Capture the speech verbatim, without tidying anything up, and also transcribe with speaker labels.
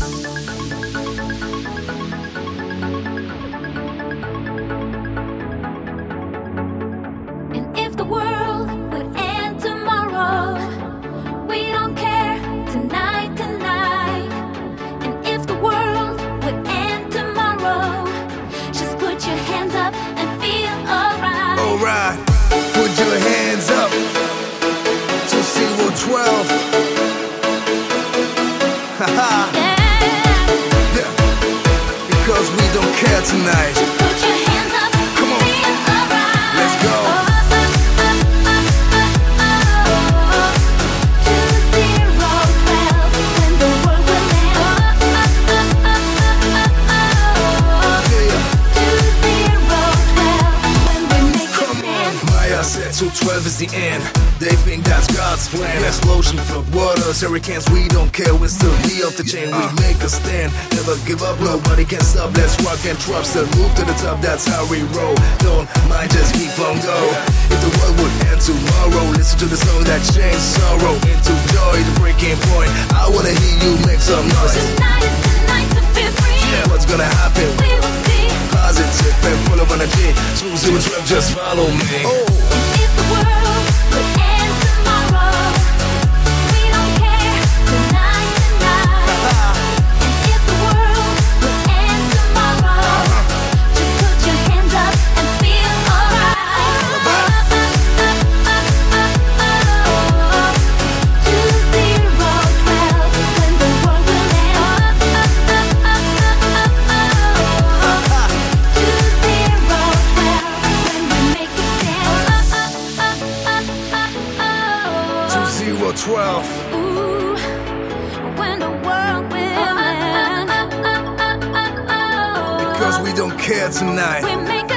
Speaker 1: And if the world would end tomorrow, we don't care, tonight, tonight. And if the world would end tomorrow, just put your hands up and feel alright.
Speaker 2: Alright, put your hands up to zero twelve. Haha.
Speaker 1: Yeah.
Speaker 2: Yeah. Because we don't care tonight.
Speaker 1: Just put your hands up and
Speaker 2: Come on.
Speaker 1: feel alright.
Speaker 2: Let's go.
Speaker 1: To zero twelve, when the world will end.
Speaker 2: Yeah.
Speaker 1: To zero twelve, when we make a
Speaker 2: Come
Speaker 1: stand.
Speaker 2: on. Maya said two twelve is the end. They think that's God's plan. Explosion, flood waters, hurricanes, we don't care. We're still the off the chain, we make a stand. Never give up, nobody can stop. Let's rock and drop, still move to the top, that's how we roll. Don't mind, just keep on go. If the world would end tomorrow, listen to the song that changed sorrow into joy, the breaking point. I wanna hear you make some noise.
Speaker 1: Tonight is the night to feel free.
Speaker 2: Yeah, what's gonna happen?
Speaker 1: We will see.
Speaker 2: Positive and full of energy. two zero twelve, just follow me. Oh.
Speaker 1: If the world would end tomorrow, we don't care, tonight, tonight. And if the world would end tomorrow, just put your hands up and feel alright. To zero twelve, when the world will end. To zero twelve, when we make a stand.
Speaker 2: two zero twelve.
Speaker 1: Ooh, when the world will end.
Speaker 2: Because we don't care tonight.
Speaker 1: We make